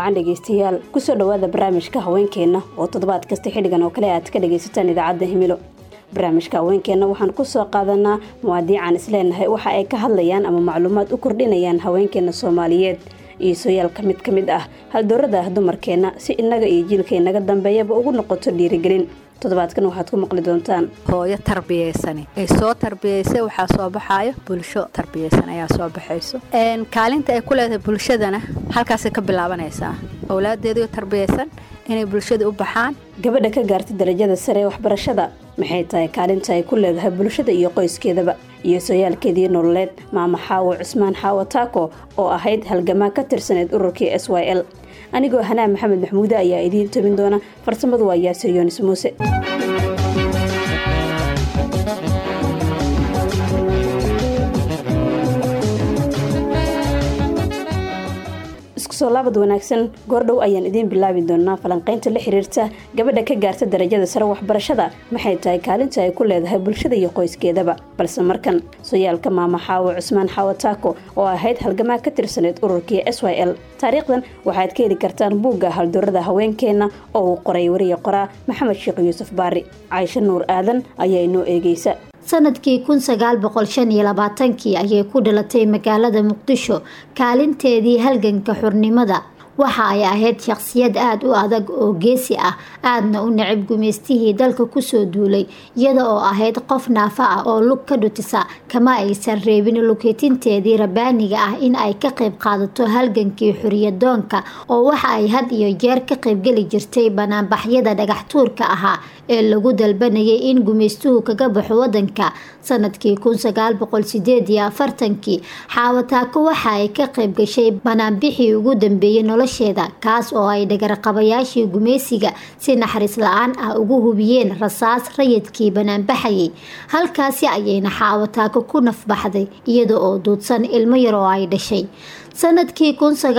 wacan dhageystayaal kusoo dhawaada barnaamijka haweenkeena oo toddobaad kasta xilligan oo kale aad ka dhageysataan idaacadda Himilo. barnaamijka haweenkeena waxaan ku soo qaadanaa muwaadiican isleenahay waxa ay ka hadlayaan ama macluumaad u kordhinayaan haweenkeena Soomaaliyeed iyo sooyaal kamid ah haldoorada dumarkeena si inaga iyo jiilkeena dambeeyaba ugu noqoto dhiirigelin. toddobaadkan waxaad ku maqli doontaan hooyo tarbiyeysan ee soo tarbiyeysay waxa soo baxayo bulsho tarbiyeysan ayaa soo baxayso kaalinta ay ku leedahay bulshadana halkaas ka bilaabanaysa awlaadeedu tarbiyeysan inay bulshada u baxaan. gabadha ka gaartay darajada sare waxbarashada maxay tahay kaalinta ay ku leedahay bulshada iyo qoyskeedaba iyo sooyaalkeedii nololeed. maama Xaawo Cusmaan Xaawo Taako oo ahayd halgamaa ka tirsaneed ururkii SYL. anigoo Hanaa Maxamed Maxmuud ayaa idiin tabin doona, farsamadu waa Yaasir Yoonis Muuse. soo laabad wanaagsan goordhow ayaan idin bilaabi doonaa falanqeynta la xiriirta gabadha ka gaarta darajada sare waxbarashada maxay tahay kaalinta ay ku leedahay bulshada iyo qoyskeedaba. balse markan sooyaalka maama Xaawo Cusmaan Xaawo Taako oo ahayd halgamaa ka tirsaneed ururkii SYL. taariikhdan waxaad ka heli kartaan buugga haldoorada haweenkeena oo uu qoray wariye qoraa Maxamed Sheekh Yuusuf Baari. Caaisha Nuur Aadan ayaa inoo eegaysa. sanadkii 1925 ayay ku dhalatay magaalada Muqdisho. kaalinteedii halganka xurnimada waxa ay ahayd shakhsiyad aad u adag oo geesi ah, aadna u neceb gumeystihii dalka ku soo duulay, iyada oo ahayd qof naafa ah oo lug ka dhutisa kama aysan reebin lukeetinteedii rabaaniga ah in ay ka qayb qaadato halgankii xuriyadoonka oo waxa ay had iyo jeer ka qayb geli jirtay banaanbaxyada dhagax tuurka ahaa ee lagu dalbanayay in gumeystuhu kaga baxo wadanka. sanadkii 1948 Xaawo Taako waxa ay ka qayb gashay banaanbixii ugu dambeeyay nolosheeda, kaas oo ay dhagarqabayaashii gumeysiga si naxariis la'aan ah ugu hubiyeen rasaas rayidkii banaanbaxayay. halkaasi ayayna Xaawo Taako ku nafbaxday iyada oo duudsan ilmo yar oo ay dhashay. sanadkii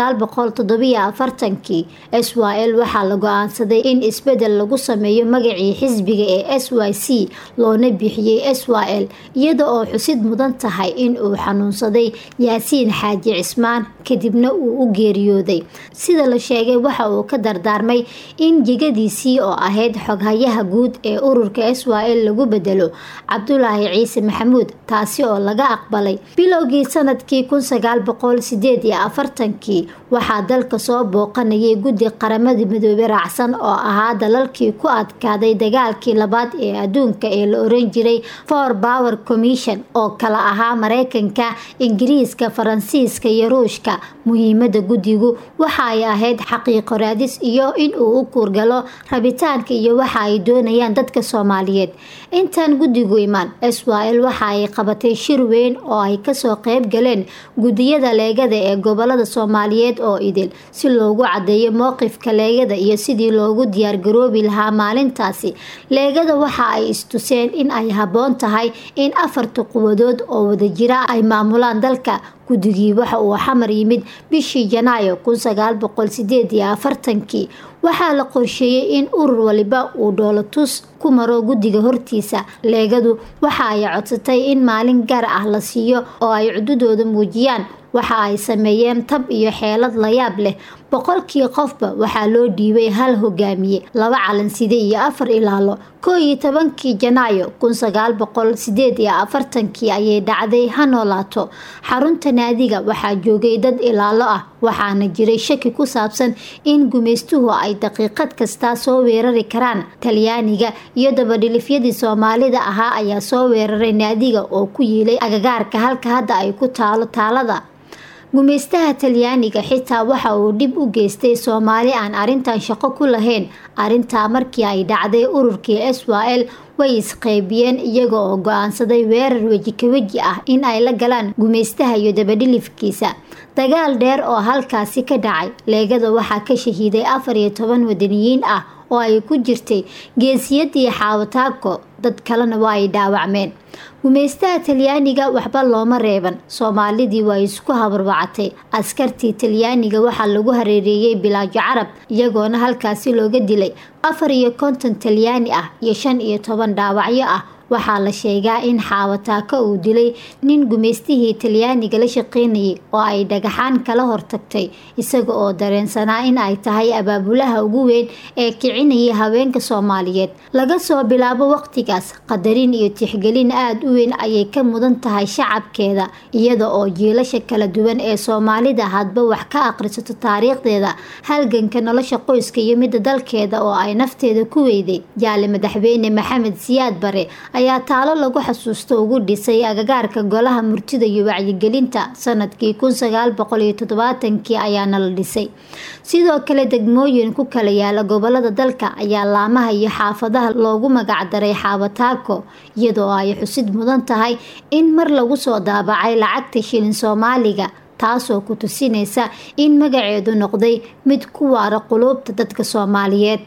1947 SYL waxaa la go'aansaday in isbedel lagu sameeyo magacii xisbiga ee SYC loona bixiyay SYL, iyada oo xusid mudan tahay in uu xanuunsaday Yaasiin Xaaji Cismaan kadibna uu u geeriyooday. sida la sheegay waxa uu ka dardaarmay in jigadiisii oo ahayd xoghayaha guud ee ururka SYL lagu bedelo Cabdulaahi Ciise Maxamuud, taasi oo laga aqbalay. bilowgii sanadkii 1948 waxaa dalka soo booqanayay guddi qaramada midoobay raacsan oo ahaa dalalkii ku adkaaday dagaalkii labaad ee adduunka ee la oran jiray Four Power Commission oo kala ahaa Mareykanka, Ingiriiska, Faransiiska iyo Ruushka. muhiimada guddigu waxa ay ahayd xaqiiqo raadis iyo in uu u kurgalo rabitaanka iyo waxa ay doonayaan dadka Soomaaliyeed. intaan guddigu imaan SYL waxa ay qabatay shir weyn oo ay ka soo qayb galeen gudiyada leegada ee gobolada Soomaaliyeed oo idil si loogu cadeeyo mowqifka leegada iyo sidii loogu diyaar garoobi lahaa maalintaasi. leegada waxa ay istuseen in ay haboon tahay in 4 quwadood oo wada jira ay maamulaan dalka. guddigii waxa uu xamar yimid bishii Janaayo 1948. waxaa la qorsheeyay in urur waliba uu dhoolatus ku maro guddiga hortiisa. leegadu waxa ay codsatay in maalin gaar ah la siiyo oo ay cududooda muujiyaan. waxa ay sameeyeen tab iyo xeelad la yaab leh. boqolkii qofba waxaa loo dhiibay hal hogaamiye, 2 calanside iyo 4 ilaalo. 11 Janaayo 1948 ayay dhacday Hanolaato. xarunta naadiga waxaa joogay dad ilaalo ah, waxaana jiray shaki ku saabsan in gumeystuhu ay daqiiqad kasta soo weerari karaan. Talyaaniga iyo dabadhilifyadii Soomaalida ahaa ayaa soo weeraray naadiga oo ku yiilay agagaarka halka hadda ay ku taalo taalada. gumeystaha Talyaaniga xitaa waxa uu dib u geystay Soomaali aan arintan shaqo ku lahayn. arinta markii ay dhacday ururkii SYL way isqeybiyeen iyaga oo go'aansaday weerar weji ka weji ah in ay la galaan gumeystaha iyo dabadhilifkiisa. dagaal dheer oo halkaasi ka dhacay. leegada waxaa ka shahiiday 14 wadaniyiin ah oo ay ku jirtay geesiyadii Xaawo Taako, dad kalena waa ay dhaawacmeen. gumeystaha Talyaaniga waxba looma reeban. Soomaalidii waa isku habarwacatay. askartii Talyaaniga waxaa lagu hareereeyay bilaajo carab, iyagoona halkaasi looga dilay 54 Talyaani ah iyo 15 dhaawacyo ah waxaa la sheegaa in Xaawo Taako uu dilay nin gumeystihii Talyaaniga la shaqeynayay oo ay dhagaxaan kala hortagtay isaga oo dareensanaa in ay tahay abaabulaha ugu weyn ee kicinayay haweenka Soomaaliyeed. laga soo bilaabo waqtigaas qadarin iyo tixgelin aad u weyn ayay ka mudan tahay shacabkeeda iyada oo jiilasha kala duwan ee Soomaalida hadba wax ka aqrisato taariikhdeeda halganka nolosha qoyska iyo mid dalkeeda oo ay nafteeda ku weyday. Jaale madaxweyne Maxamed Siyaad Bare ayaa taalo lagu xasuusto ugu dhisay agagaarka golaha murtida iyo wacyigelinta sanadkii 1970 ayaana la dhisay. sidoo kale degmooyin ku kala yaala gobolada dalka ayaa laamaha iyo xaafadaha loogu magac daray Xaawo Taako iyadoo ay xusid mudan tahay in mar lagu soo daabacay lacagta shilin Soomaaliga taasoo ku tusinaysa in magaceedu noqday mid ku waara qulubta dadka Soomaaliyeed.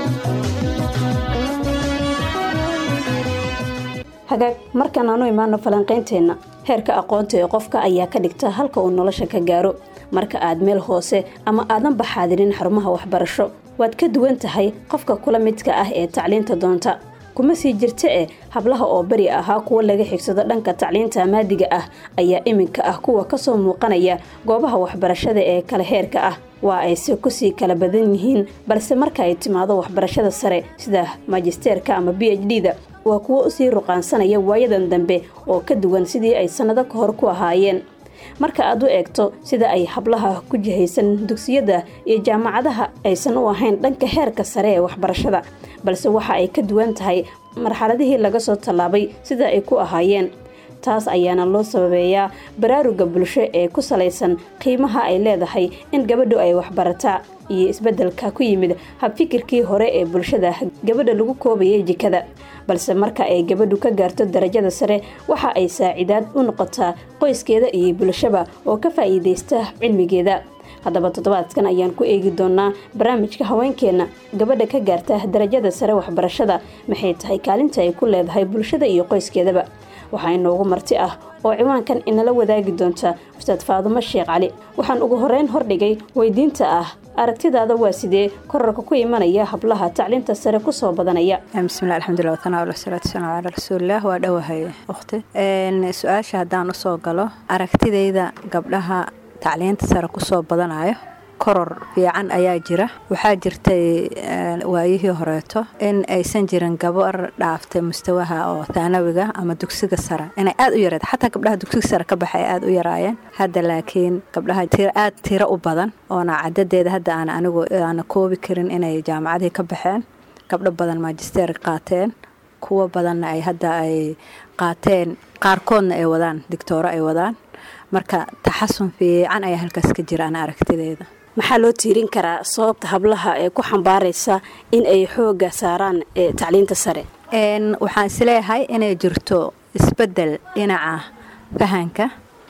hagaag markaan aanu imaano falanqaynteena heerka aqoonta ee qofka ayaa ka dhigta halka uu nolosha ka gaaro. marka aad meel hoose ama aadan baxaadirin xarumaha waxbarasho waad ka duwan tahay qofka kula midka ah ee tacliinta doonta. kuma sii jirta hablaha oo bari ahaa kuwa laga xigsado dhanka tacliinta maadiga ah ayaa iminka ah kuwa kasoo muuqanaya goobaha waxbarashada ee kala heerka ah. waa ay si kusii kala badan yihiin balse marka ay timaado waxbarashada sare sida magisterka ama PhD-da waa kuwa usii ruqaansanaya waayadan dambe oo ka duwan sidii ay sanado ka hor ku ahaayeen. marka aad u eegto sida ay hablaha ku jihaysan dugsiyada iyo jaamacadaha aysan u ahayn dhanka heerka sare ee waxbarashada balse waxa ay ka duwan tahay marxaladihii laga soo tallaabay sida ay ku ahaayeen. taas ayaana loo sababeeyaa baraaruga bulsho ee ku salaysan qiimaha ay leedahay in gabadhu ay waxbarataa iyo isbedelka ku yimid habfikirkii hore ee bulshada gabadha lagu koobayay jikada. balse marka ay gabadhu ka gaarto darajada sare waxa ay saacidaad u noqotaa qoyskeeda iyo bulshada oo ka faa'iideysta cilmigeeda. haddaba toddobaadkan ayaan ku eegi doonaa barnaamijka haweenkeena gabadha ka gaarta darajada sare waxbarashada maxay tahay kaalinta ay ku leedahay bulshada iyo qoyskeedaba. waxaa inoogu marti ah oo ciwaankan inala wadaagi doonta Ustaad Faadumo Sheekh Cali. waxaan ugu horeyn hordhigay weydiinta ah aragtidaada waa sidee kororka ku imanaya hablaha tacliinta sare ku soo badanaya. bismillaah alxamdulillaah wa tanaa wasalaatu wasalaamu calaa rasuulillaah. waa dhawahay waqti su'aasha haddaan u soo galo aragtidayda gabdhaha tacliinta sare ku soo badanayo koror fiican ayaa jira. waxaa jirtay waayihii horeeto in aysan jirin gabar dhaaftay mustawaha oo thanawiga ama dugsiga sare inay aad u yareed xataa gabdhaha dugsiga sare ka baxay aad u yaraayeen. hadda laakiin gabdhaha aad tiro u badan oona cadadeeda hadda aan koobi karin inay jaamacadii ka baxeen. gabdho badan magister qaateen kuwa badanna ay hadda ay qaateen qaarkoodna ay wadaan doctor ay wadaan. marka taxasun fiican ayaa halkaas ka jira ana aragtideeda. maxaa loo tiirin karaa sababta hablaha ee ku xambaaraysa in ay xooga saaraan tacliinta sare? waxaan isleeyahay inay jirto isbedel dhinaca fahanka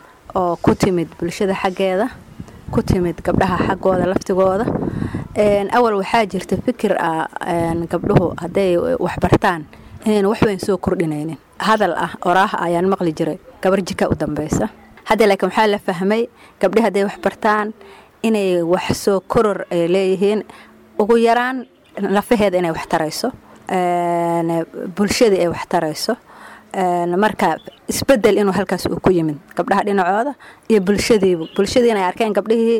oo ku timid bulshada xaggeeda ku timid gabdhaha xaggooda laftigooda. awal waxaa jirta fikir gabdhuhu hadday waxbartaan inayna wax weyn soo kordhinaynin. hadal ah oraah ayaan maqli jiray gabar jika u dambaysa. hadda laakiin waxaa la fahmay gabdhaha hadday waxbartaan inay wax soo koror ay leeyihiin ugu yaraan lafaheeda inay wax tarayso bulshada ay wax tarayso. marka isbedel inuu halkaas uu ku yimid gabdhaha dhinacooda iyo bulshadii inay arkeen gabdhihii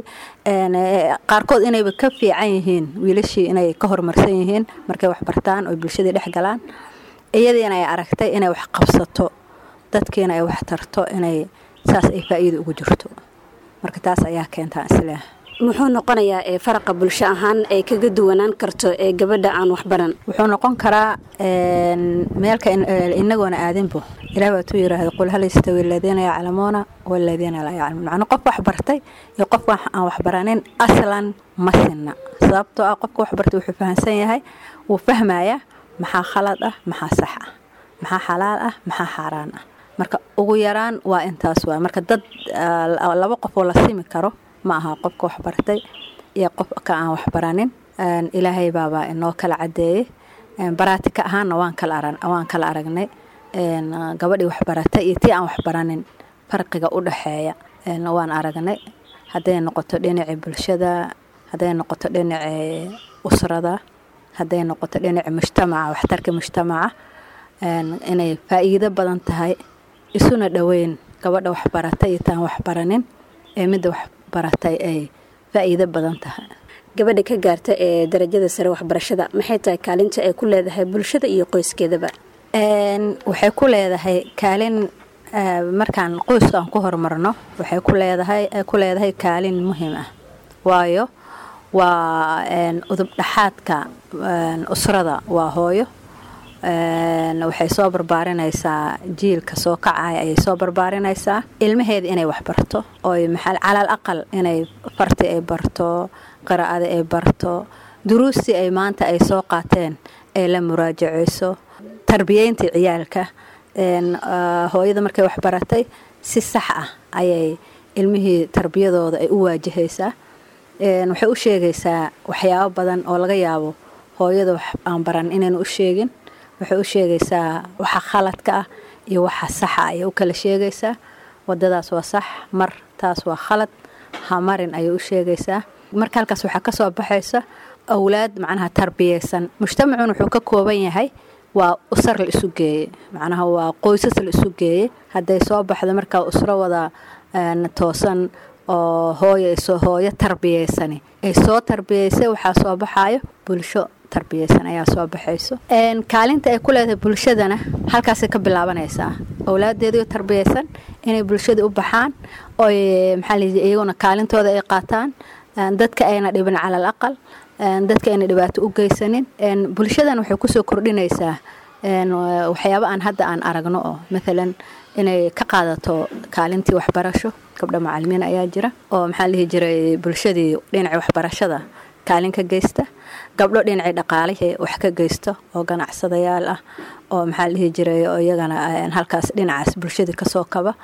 qaarkood inay ka fiican yihiin wiilashii inay ka horumarsan yihiin markay wax bartaan oo bulshadii dhex galaan. iyadiina ay aragtay inay wax qabsato dadkiina ay wax tarto inay saas ay faa'iido ugu jirto. marka taas ayaa keentaa isleeyahay. muxuu noqonayaa faraqa bulsho ahaan ay kaga duwanaan karto gabadha aan wax baran? wuxuu noqon karaa meelka inagoona aadinbo ilaahay waa tuu yiraahdo qul hal yastawi alladheena ya'lamuuna walladheena laa ya'lamuun. macna qof wax bartay iyo qof aan wax baranin aslan ma sinna. sababtoo ah qofka wax bartay wuxuu fahansan yahay wuu fahmayaa maxaa khalad ah maxaa sax ah maxaa xalaal ah maxaa xaaraan ah. marka ugu yaraan waa intaas waa. marka dad laba qof oo la simi karo ma aha qofka wax bartay iyo qofka aan wax baranin. ilaahay baaba inoo kala cadeeyay. baraatika ahaana waan kala aragnay gabadhii wax baratay iyo tii aan wax baranin farqiga u dhaxeeya waan aragnay. hadday noqoto dhinaca bulshada hadday noqoto dhinaca usrada hadday noqoto dhinaca mujtamaca waxtarka mujtamaca inay faa'iido badan tahay isuna dhaweyn gabadha wax baratay iyo taan wax baranin ee midda wax baratay ay faa'iido badan tahay. gabadha ka gaarta ee darajada sare waxbarashada maxay tahay kaalinta ay ku leedahay bulshada iyo qoyskeedaba? waxay ku leedahay kaalin markaan qoyska aan ku horumarno waxay ku leedahay kaalin muhiim ah, waayo waa udub dhaxaadka usrada waa hooyo. waxay soo barbaarinaysaa jiilka soo kacaya ayay soo barbaarinaysaa ilmaheeda inay wax barto oo calal aqal inay farti ay barto, qiraa'ada ay barto, duruustii ay maanta ay soo qaateen ay la muraajaceyso, tarbiyeynta ciyaalka. hooyada markay wax baratay si sax ah ayay ilmihii tarbiyadooda ay u waajahaysaa. waxay u sheegaysaa waxyaabo badan oo laga yaabo hooyada wax aan baran inaynu u sheegin. waxay u sheegaysaa waxa khaladka ah iyo waxa saxa ayay u kala sheegaysaa. wadadaas waa sax, mar taas waa khalad, ha marin ayay u sheegaysaa. marka halkaas waxaa ka soo baxaysa awlaad macnaha tarbiyeysan. mujtamacun wuxuu ka kooban yahay waa usar la isu geeyey, macnaha waa qoysas la isu geeyey. hadday soo baxdo markaa usro wada toosan oo hooyo tarbiyeysani ay soo tarbiyeysay waxaa soo baxayo bulsho tarbiyeysan ayaa soo baxayso. kaalinta ay ku leedahay bulshadana halkaasay ka bilaabanaysaa. awlaadeedu tarbiyeysan inay bulshada u baxaan oo iyaguna kaalintooda ay qaataan, dadka ayna dhibin calal aqal, dadka ayna dhibaato u geysanin. bulshadan waxay kusoo kordhinaysaa waxyaabo aan hadda aan aragno oo maalan inay ka qaadato kaalintii waxbarasho. gabdho macallimiin ayaa jira oo bulshadii dhinaca waxbarashada kaalin ka geysta. gabdho dhinacii dhaqaalihii wax ka geysto oo ganacsadayaal ah oo oo iyagana halkaas dhinacaas bulshada ka soo kaba.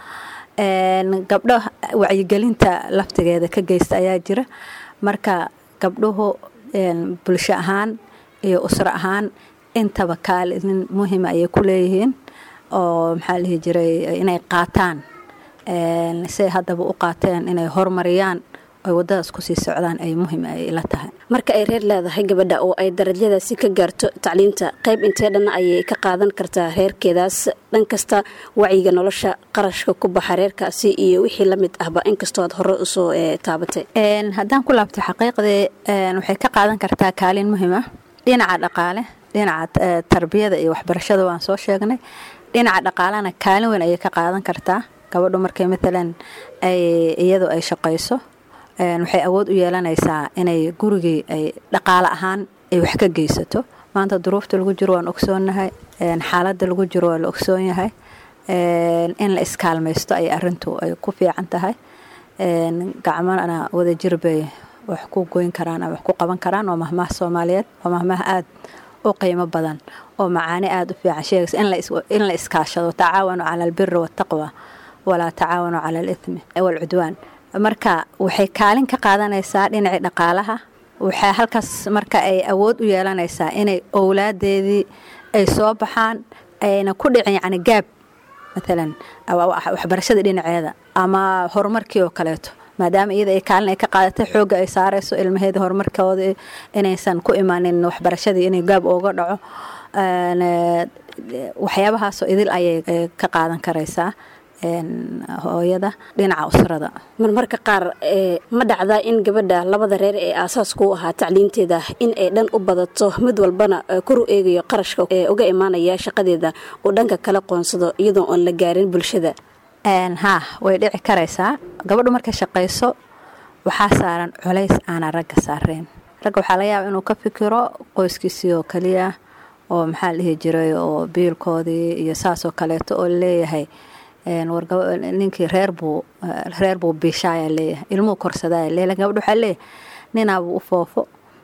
gabdho wacyigelinta laftigeeda ka geysta ayaa jira. marka gabdhuhu bulsho ahaan iyo usro ahaan intaba kaalin muhiim ayay ku leeyihiin oo inay qaataan say haddaba u qaateen inay horumariyaan ay wadadaas ku sii socdaan ay muhiim ay la tahay. marka ay reer leedahay gabadha oo ay darajadaasi ka gaarto tacliinta, qayb intee dhan ayay ka qaadan kartaa reerkeedaas dhan kasta, wacyiga nolosha, qarashka ku baxa reerkaasi iyo wixii la mid ahba, inkastoo aad hore usoo taabatay? haddaan ku laabto xaqiiqdii waxay ka qaadan kartaa kaalin muhiim ah dhinaca dhaqaale, dhinaca tarbiyada iyo waxbarashada waan soo sheegnay. dhinaca dhaqaalana kaalin weyn ayay ka qaadan kartaa. gabadhu markay maalan iyadu ay shaqayso waxay awood u yeelanaysaa inay gurigii ay dhaqaale ahaan ay wax ka geysato. maanta duruufta lagu jiro waan ogsoonnahay, xaaladda lagu jiro waa la ogsoon yahay. in la iskaalmaysto ay arintu ay ku fiican tahay. gacmana wada jir bay wax ku goyn karaan ama wax ku qaban karaan. waa mahmaah Soomaaliyeed, waa mahmaah aad u qiimo badan oo macaani aad u fiican sheegaysa in la iskaashado. tacaawanu cala albirri wattaqwa walaa tacaawanu cala alithmi walcudwaan. marka waxay kaalin ka qaadanaysaa dhinacii dhaqaalaha. waxay halkaas marka ay awood u yeelanaysaa inay owlaadeedii ay soo baxaan ayna ku dhicin gaab maalan waxbarashada dhinaceeda ama horumarkii oo kaleeto, maadaama iyada ay kaalin ay ka qaadatay xoogga ay saarayso ilmaheeda horumarkooda inaysan ku imaanin waxbarashadii inay gaab ooga dhaco. waxyaabahaasoo idil ayay ka qaadan karaysaa hooyada dhinaca usrada. marmarka qaar ma dhacdaa in gabadha labada reer ee aasaasku u ahaa tacliinteeda in ay dhan u badato, mid walbana kor u eegayo qarashka uga imaanaya shaqadeeda uu dhanka kala qoonsado iyadoo aan la gaarin bulshada? way dhici karaysaa. gabadhu markay shaqayso waxaa saaran culays aana ragga saareen. ragga waxaa laga yaabaa inuu ka fikiro qoyskiisii oo kaliya oo oo biilkoodii iyo saasoo kaleeto oo leeyahay ninkii reer buu biishaaya leeyahay, ilmuhu korsadaa leeyahay. gabadhu waxaa leeyahay ninaabuu u foofo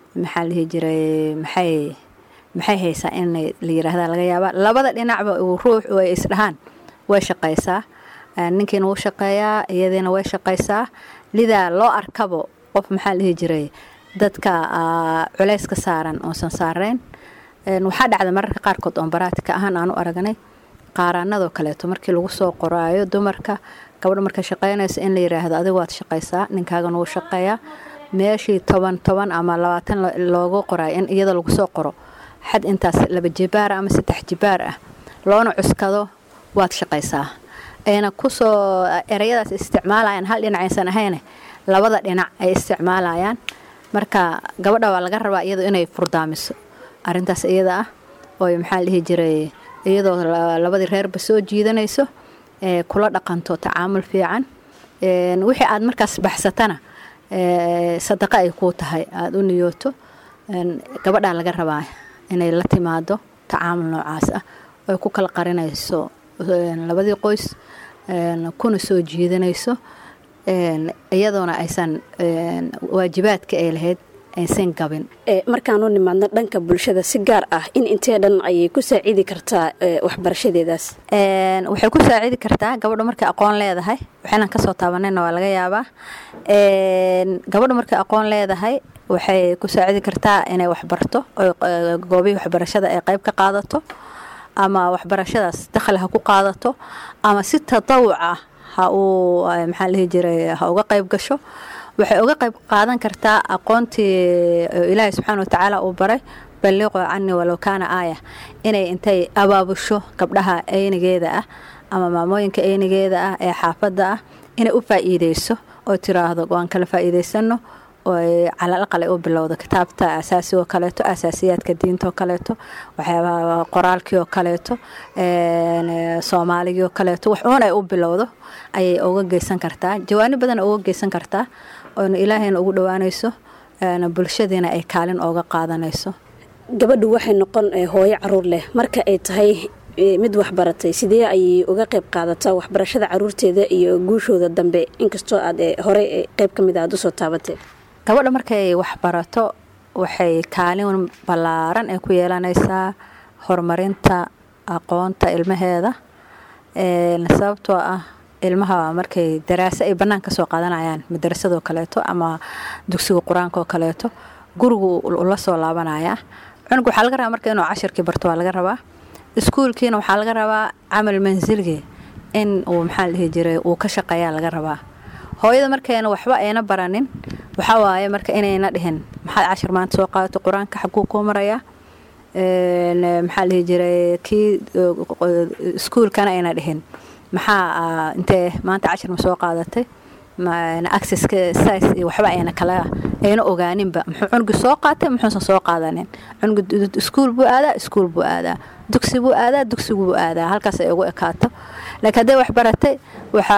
maxay haysaa in la yiraahdaa laga yaabaa. labada dhinacba ruux ay isdhahaan way shaqaysaa, ninkiina wuu shaqeeyaa, iyadiina way shaqaysaa. lidaa loo arkabo qof dadka culayska saaran oosan saarayn. waxaa dhacda mararka qaarkood oon baraatika ahaan aanu aragnay qaaraanadoo kaleeto markii lagu soo qoraayo dumarka gabadha markay shaqaynayso in la yiraahdo adigu waad shaqaysaa, ninkaagana wuu shaqeeyaa. meeshii 10 ama 20 loogu qoraayo in iyada lagu soo qoro xad intaas 2 jibaar ama 3 jibaar ah loona cuskado waad shaqaysaa ayna kusoo erayadaas isticmaalayaan hal dhinacaysan ahayn labada dhinac ay isticmaalayaan marka gabadha waa laga rabaa iyadoo inay furdaamiso arintaas iyada ah oo maxaa la dhihi jiray iyadoo labadii reerba soo jiidanayso kula dhaqanto tacaamul fiican wixii aad markaas baxsatana sadaqa ay ku tahay aad u niyooto gabadha laga rabaa inay la timaado tacaamul noocaas ah oo ku kala qarinayso labadii qoys kuna soo jiidanayso iyadoona aysan waajibaadka ay lahayd aysan gabin markaanu nimaadno dhanka bulshada si gaar ah in intee dhan ayay ku saacidi kartaa waxbarashadeedaas waxay ku saacidi kartaa gabadha markay aqoon leedahay waxaynan ka soo taabanayna waa laga yaabaa gabadha markay aqoon leedahay waxay ku saacidi kartaa inay waxbarto oo goobihii waxbarashada ay qayb ka qaadato ama waxbarashadaas dakhli ha ku qaadato ama si tatawuc ah ha uu maxaa la dhihi jiray ha uga qayb gasho waxay uga qayb qaadan kartaa aqoontii ilaahay subxaana watacaala uu baray balliqo cani walow kaana aaya inay intay abaabusho gabdhaha aynigeeda ah ama maamooyinka aynigeeda ah ee xaafadda ah inay u faa'iideyso oo tiraahdo waan kala faa'iideysano oo calal aqal ay u bilowdo kitaabta asaasi oo kaleeto asaasiyaadka diinta oo kaleeto waxyaabaha qoraalkii oo kaleeto Soomaaliga oo kaleeto wax oon ay u bilowdo ayay uga geysan kartaa jawaani badan uga geysan kartaa oo ilaahayna ugu dhawaanayso bulshadina ay kaalin uga qaadanayso gabadhu waxay noqon hooyo caruur leh marka ay tahay mid waxbaratay sidee ay uga qayb qaadataa waxbarashada caruurteeda iyo guushooda dambe inkastoo aad hore qayb kamid ah u soo taabatay gabadha markay waxbarato waxay kaalin ballaaran ay ku yeelanaysaa horumarinta aqoonta ilmaheeda sababtoo ah ilmaha markay daraasad ay banaan ka soo qaadanayaan madrasado kaleeto ama dugsiga quraanka oo kaleeto gurigu la soo laabanaya cunug waxa laga rabaa markay inuu casharkii barto waa laga rabaa iskuulkiina waxa laga rabaa amal manzilki in uu maxaa la jiray uu ka shaqeeyaa laga rabaa hooyada markayna waxba ayna baranin waxa waaye marka inayna dhihin maxaa cashar maanta soo qaadato quraanka xaquu ku maraya maxaa la jiray kii iskuulkana ayna dhihin maxaa intee maanta cashar ma soo qaadatay ma accesska size waxba ayna kala ayna ogaaninba muxuu cunug soo qaatay muxuu soo qaadanin cunug iskuul buu aadaa dugsi buu aadaa halkaas ay ugu ekaato laakiin haday wax baratay waxa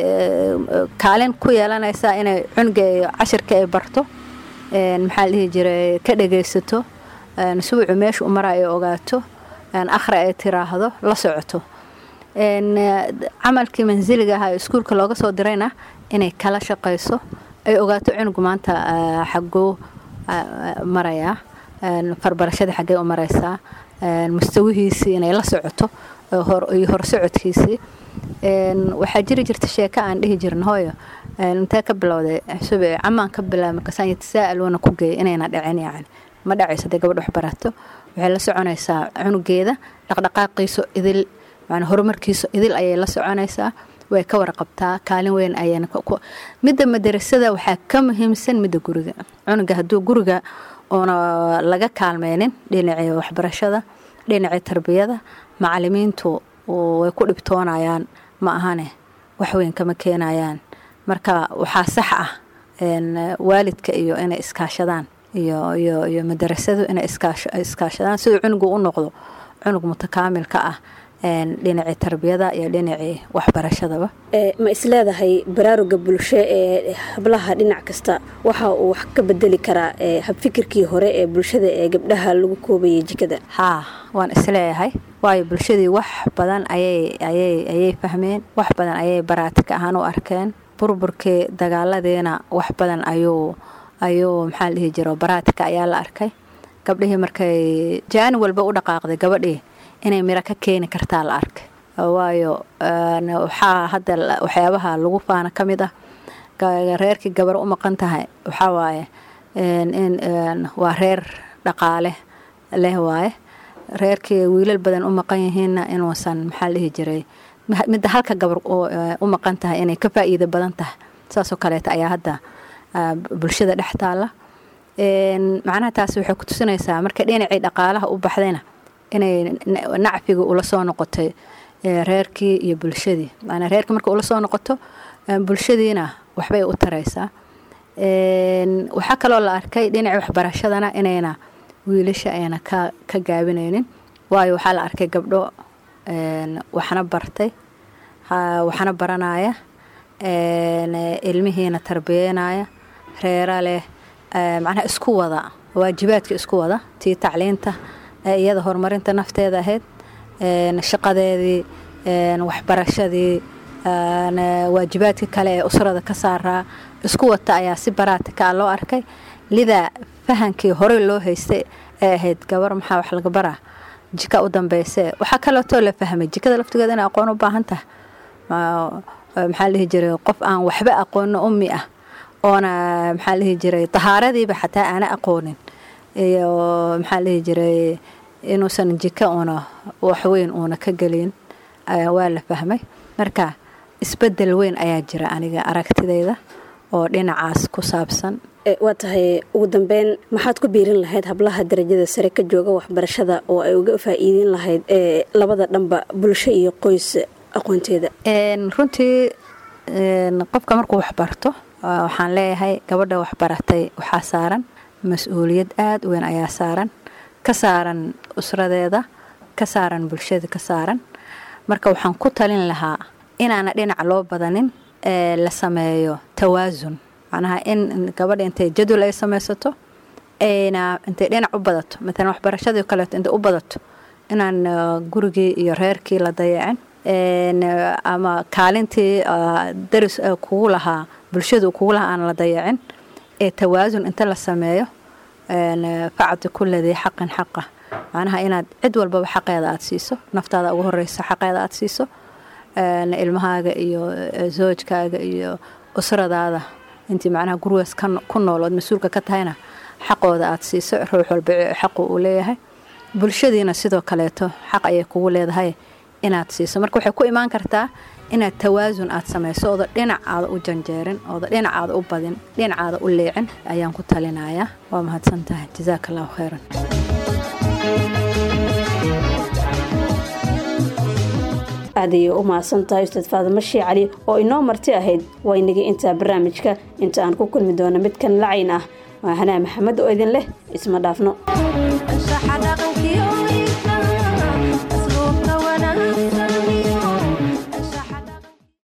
kaalin ku yeelanaysa inay cunuga casharka ay barto maxaa la jiray ka dhageysato suucu meesha u maray ay ogaato akhri ay tiraahdo la socoto camalkii manziliga ah iskuulka looga soo dirayna inay kala shaqeyso ay ogaato cunug maanta xaqoo maraya farbarashada xaqay u maraysa mustawihiisi inay la socoto hor socodkiisi waxa jirta sheeka aan dhihi jirno hooyo inta ka bilowday xusube camaan ka bilaabay markaas ay tasaa'aluna ku geey inayna dhicin yaani ma dhacayso gabadh wax barato waxay la soconaysaa cunugeeda dhaqdhaqaaqiisu idil macna horumarkiisu idil ayay la soconaysaa way ka warqabtaa kaalin weyn ayayna midda madrasada waxa ka muhiimsan midda guriga cunuga haduu guriga oo laga kaalmeenin dhinaca waxbarashada dhinaca tarbiyada macallimiintu way ku dhibtoonayaan ma ahane wax weyn kama keenayaan marka waxa sax ah waalidka iyo inay iskaashadaan iyo madrasadu inay iskaashadaan si cunugu u noqdo cunug mutakaamilka ah dhinaca tarbiyada iyo dhinaca waxbarashadaba ma isleedahay baraaruga bulsho ee hablaha dhinac kasta waxa uu wax ka bedeli karaa hab fikirkii hore ee bulshada ee gabdhaha lagu koobayay jikada waan isleeyahay waayo bulshadii wax badan ayay fahmeen wax badan ayay baraatika ahaan u arkeen burburkii dagaaladeena wax badan ayuu maxaa la dhihi jiray baraatika ayaa la arkay gabdhihii markay jaan walba u dhaqaaqday gabadhii inay mira ka keeni kartaa la arkay waayo waxa hadda waxyaabaha lagu faana kamid ah reerkii gabar u maqan tahay waxa waaye waa reer dhaqaale leh waaye reerkii wiilal badan u maqan yihiinna inuusan maxaa la dhihi jiray midda halka gabar u maqan tahay inay ka faa'iido badan tahay saasoo kaleeta ayaa hadda bulshada dhex taala macnaha taasi waxay ku tusinaysaa marka dhinacii dhaqaalaha u baxdayna inay nacfiga ula soo noqotay reerkii iyo bulshadii. Maana reerkii marka ula soo noqoto bulshadiina waxbay u taraysaa. Waxa kaloo la arkay dhinaca waxbarashadana inayna wiilasha ayna ka gaabinaynin, waayo waxaa la arkay gabdho waxna bartay, waxna baranaya, ilmihiina tarbiyeynaya, reera leh, macnaha isku wada waajibaadka isku wada tii tacliinta iyada horumarinta nafteeda ahayd, shaqadeedii, waxbarashadii, waajibaadka kale ee usrada ka saaraa isku wata ayaa si baraatika loo arkay. Lidaa fahankii hore loo haystay ee ahayd gabar maxaa wax laga baraa jika u dambeysay, waxaa kaloo too la fahmay jikada laftigeeda inay aqoon u baahan tahay. maxaa la jiray qof aan waxba aqoon ummi ah oona maxaa la jiray tahaaradiiba xataa aan aqoonin iyo maxaa la jiray inuusan jika una wax weyn una ka galin waa la fahmay. Marka isbedel weyn ayaa jira aniga aragtidayda oo dhinacaas ku saabsan. waa tahay ugu dambeyn maxaad ku biirin lahayd hablaha darajada sare ka jooga waxbarashada oo ay uga faa'iidin lahayd labada dhanba bulsho iyo qoys aqoonteeda? runtii qofka markuu wax barto waxaan leeyahay gabadha wax baratay waxaa saaran mas'uuliyad aad u weyn ayaa saaran, ka saaran usradeeda, ka saaran bulshada, ka saaran. Marka waxaan ku talin lahaa inaana dhinac loo badanin, la sameeyo tawaasun. macnaha in gabadha intay jadwal ay samaysato ayna intay dhinac u badato, مثلا waxbarashada kale intay u badato inaan gurigii iyo reerkii la dayacin, ama kaalintii daris kugu lahaa bulshadu kugu lahaa aan la dayacin, ee tawaasun inta la sameeyo facatu kulladii xaqan xaqa. macnaha inaad cid walba xaqeeda aad siiso, naftaada ugu horeysa xaqeeda aad siiso, ilmahaaga iyo zoojkaaga iyo usradaada intii macnaha gurigaas ku nool oo mas'uulka ka tahayna xaqooda aad siiso. ruux walba xaq uu leeyahay, bulshadiina sidoo kaleeto xaq ayay kugu leedahay inaad siiso. Marka waxay ku imaan kartaa inaad tawaasun aad samayso oo dhinacaada u janjeerin, oo dhinacaada u badin, dhinacaada u leecin ayaan ku talinayaa. waa mahadsantahay, jazaakallahu khayran. aadayo u mahadsantahay Ustaad Faadimo Sheekh Cali oo inoo marti ahayd. waynaga inta barnaamijka inta aan ku kulmi doono mid kan lacayn ah. waa Hanaa Maxamed oo idin leh isma dhaafno.